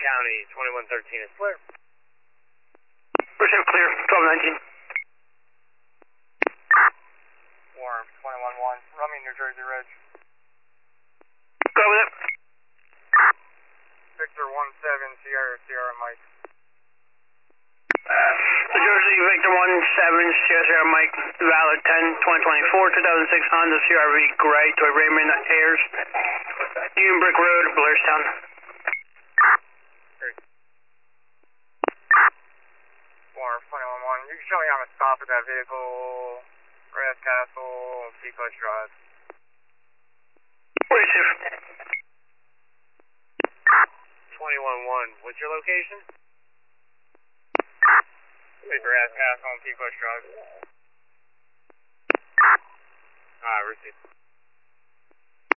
County, 2113 is clear. Receive clear, 1219. Warm, 211, Rummy, New Jersey Ridge. Go with it. Victor 17, Sierra Mike. New Jersey, Victor 17, Sierra Mike, valid 10-2024, 2006 Honda CRV Gray to a Raymond Ayers, Union Brick Road, Blairstown. Warm, 211, you can show me on the stop of that vehicle, Grass Castle, Seacoast Drive. Receive. 211, what's your location? Grass Castle on Seacoast Drive. Alright, receive.